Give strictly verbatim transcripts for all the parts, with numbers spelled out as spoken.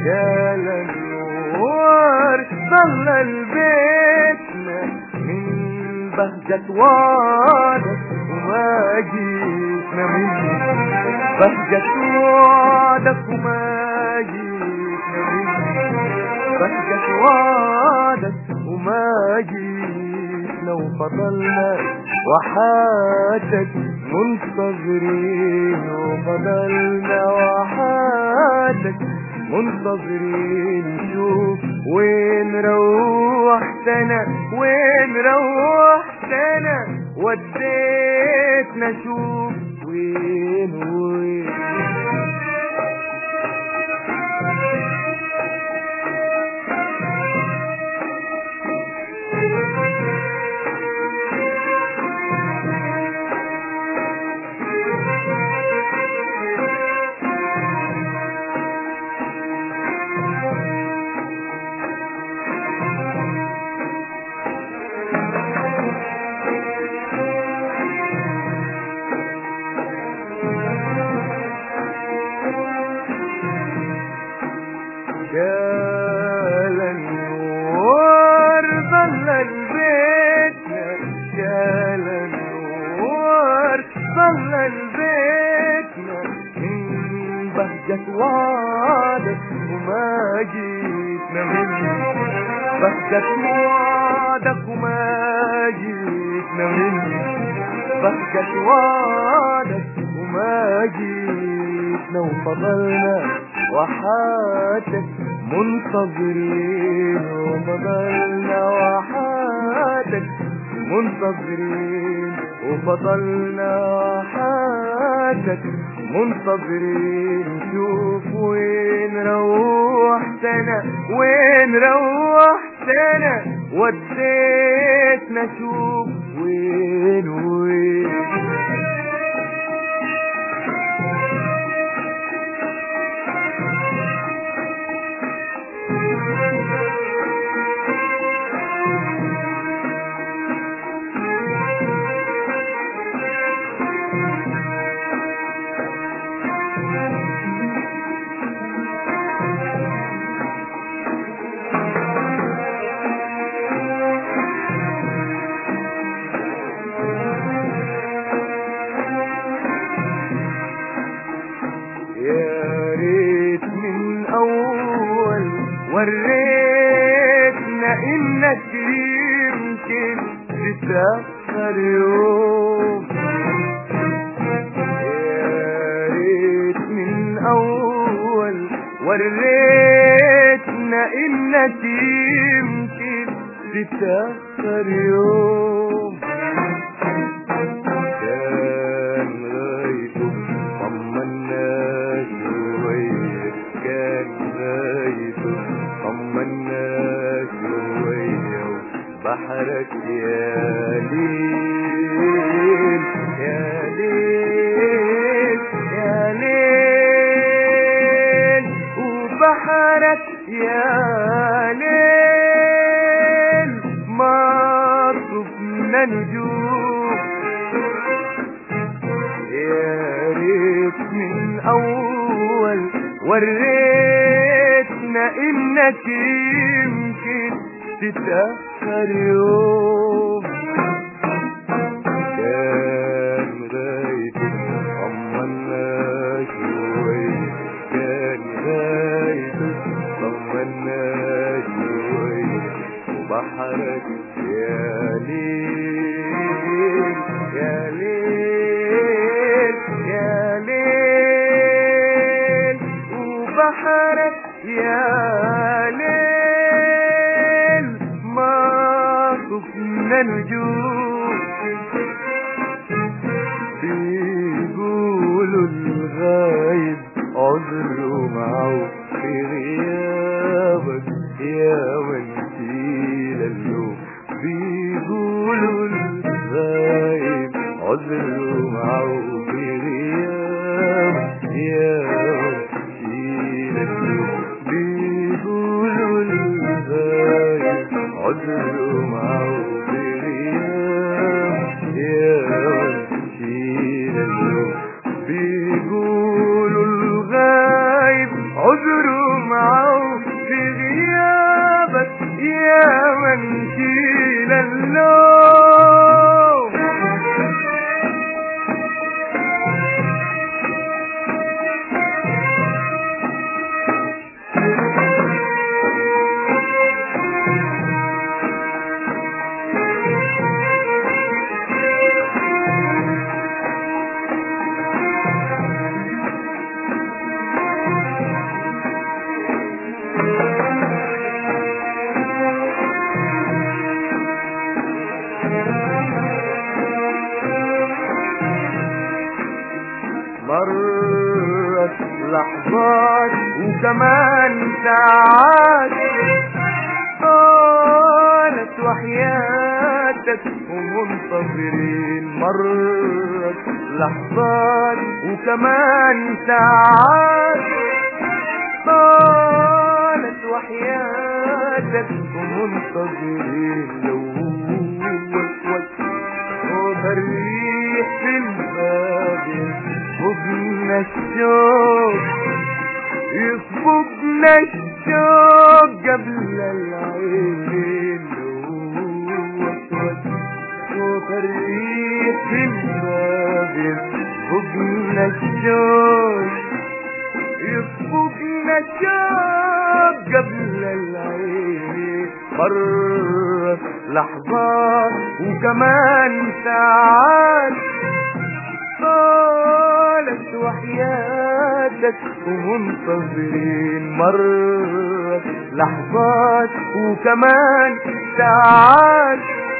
شال النور ظلل بيتنا من بهجة وعدك وما جيتنا من بهجة وعدك وما جيتنا من بهجة وعدك وما جيتنا وفضلنا وحاتك منتظرين وفضلنا وحاتك منتظرين نشوف وين روحتنا وين روحتنا وديتنا شوف وين وين شال النور ظلل بيتنا شال النور ظلل بيتنا من بهجة وعدك وما جيتنا من بهجة وعدك وما جيتنا من بهجة وعدك وما جيتنا وفضلنا وحاتك منتظرين وفضلنا وحاتك منتظرين وفضلنا وحاتك منتظرين شوف وين روحتنا وين روحتنا وديتنا شوف وين وين وريتنا انك يمكن تتأخر يوم يا ريت من اول وريتنا انك يمكن تتأخر يوم كان غايته طمنا شوية كان غايته طمنا شوية وبحرك يا ليل يا ليل يا ليل وبحرك يا ليل ما شفنا نجوم يا ريت من أول وريتنا إنك يمكن تتأخر يوم كان غايته طمنا شوية كان غايته طمنا شوية وبحرك يا ليل يا ليل يا ليل وبحرك يا ليل ما شفنا نجوم بيقولوا الغايب عذره معه في غيابك يا من شيل اللوم بيقولوا الغايب عذره معه في غيابك يا من شيل اللوم بيقولوا الغايب عذره معه في غيابك يا من شيل اللوم بيقولوا الغايب عذره معه اللوم. مرت لحظات وكمان ساعات طالت وحياتك ومنتظرين. مرت لحظات وكمان ساعات طالت وحياتك ومنتظرين. لو صوت الريح في الباب يسبقنا الشوق، يسبقنا الشوق قبل العين. صوت الريح في الباب يسبقنا الشوق، يسبقنا الشوق قبل العين. مرت لحظات وكمان ساعات طالت وحياتك ومنتظرين. مرت لحظات وكمان ساعات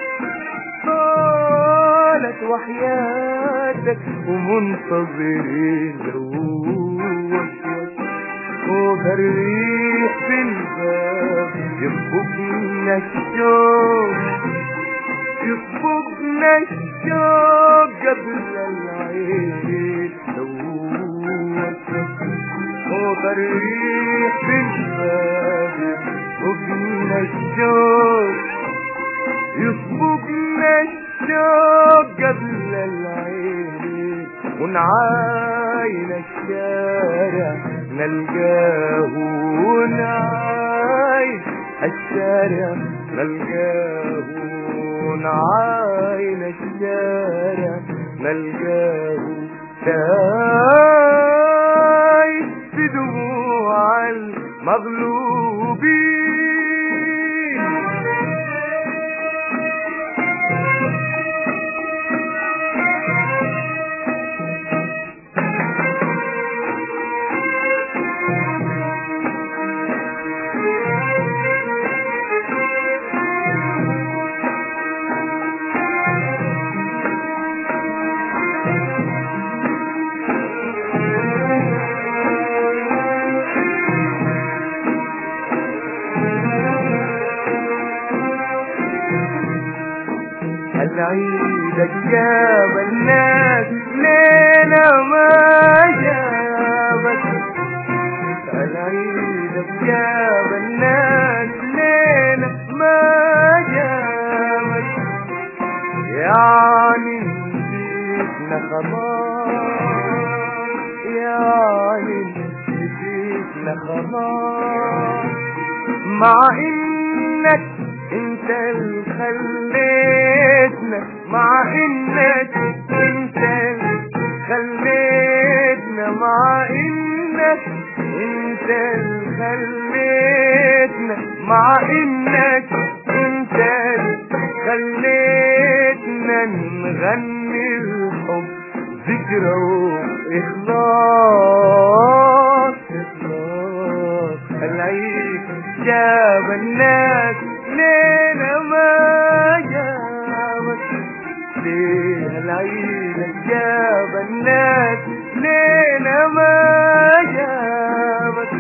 طالت وحياتك ومنتظرين. لو صوت الريح في الباب يسبقنا الشوق، يسبقنا الشوق قبل العين. لو صوت الريح في الباب يسبقنا الشوق، يسبقنا الشوق قبل العين. ونعاين الشارع نلقاه، ونعاين الشارع نلقاه، ونعاين الشارع نلقاه تايه في دموع المغلوبين. العيد جاب الناس لينا ما جابت، العيد جاب الناس لينا ما جابت. يعني نسيتنا خلاص، يعني نسيتنا خلاص، مع انك انت اللي خليتنا، مع انك انت اللي خليتنا، مع انك انت اللي خليتنا، مع انك انت اللي خليتنا نغني الحب ذكرى واخلاص. اخلاص العيد جاب الناس لينا ما جابت، ليه العيد جاب الناس لينا ما جابت.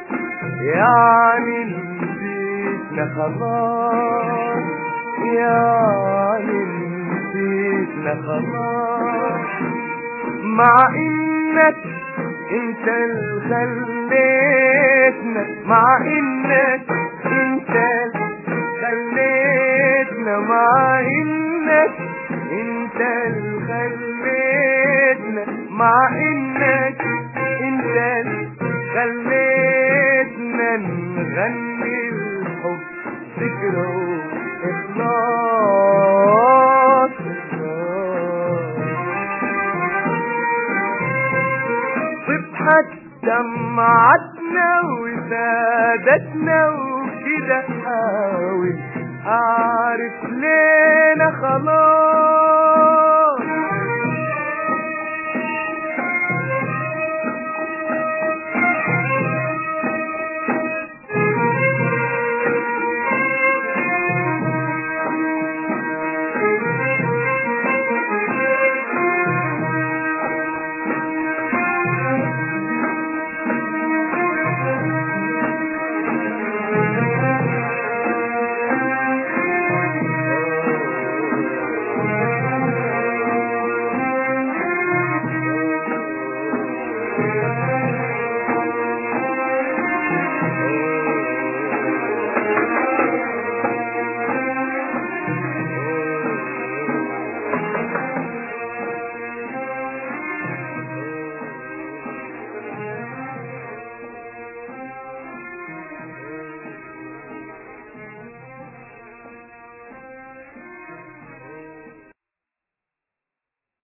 يعني نسيتنا خلاص، يعني نسيتنا خلاص، مع انك انت اللي خليتنا، مع انك انت خليتنا، مع انك انت اللي خليتنا، مع انك انت اللي خليتنا نغني الحب ذكرى واخلاص. جمعتنا وسادتنا وكده حاول اعرف لينا خلاص.